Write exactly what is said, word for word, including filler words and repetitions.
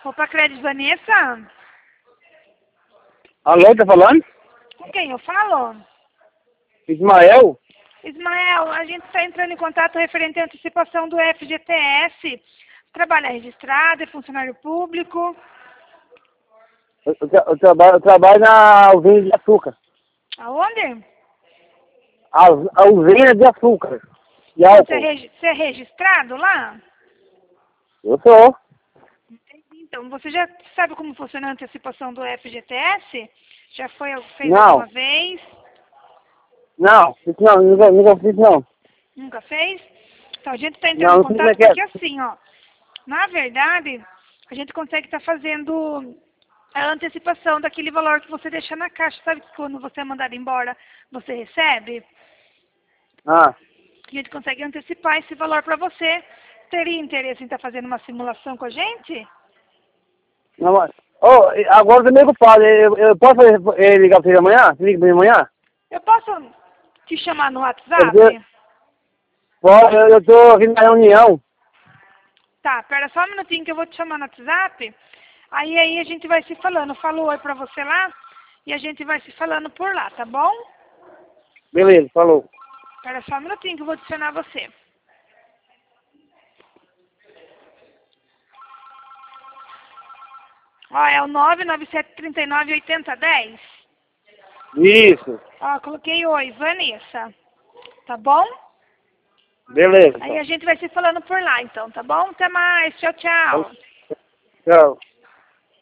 Opa, Crédito Vanessa? Alô, tá falando? Com quem eu falo? Ismael? Ismael, a gente está entrando em contato referente à antecipação do F G T S. Trabalha registrado, é funcionário público. Eu, eu, tra- eu trabalho, eu trabalho na usina de açúcar. Aonde? A, a usina de açúcar. De Você é, álcool. regi- você é registrado lá? Eu sou. Então, você já sabe como funciona a antecipação do F G T S? Já foi, fez Não. alguma vez? Não, isso não, nunca, nunca fiz não. Nunca fez? Então, a gente está entrando Não, em não sei como é contato que é. porque assim, ó, na verdade, a gente consegue estar fazendo a antecipação daquele valor que você deixa na caixa. Sabe que quando você é mandado embora, você recebe? Ah, A gente consegue antecipar esse valor para você. Teria interesse em estar fazendo uma simulação com a gente? não, mas... Oh, agora eu tô meio ocupado. Eu, eu posso eh, ligar pra você amanhã? Você liga pra mim amanhã? Eu posso te chamar no É porque WhatsApp? Pode, eu, eu tô aqui na reunião. Tá, pera só um minutinho que eu vou te chamar no WhatsApp. Aí, aí a gente vai se falando. Eu falo oi pra você lá e a gente vai se falando por lá, tá bom? Beleza, falou. Pera só um minutinho que eu vou adicionar você. Ó, é o nove nove sete três nove oito zero um zero. Isso. Ó, coloquei oi, Vanessa. Tá bom? Beleza. Aí a gente vai se falando por lá, então, tá bom? Até mais. Tchau, tchau. Tchau.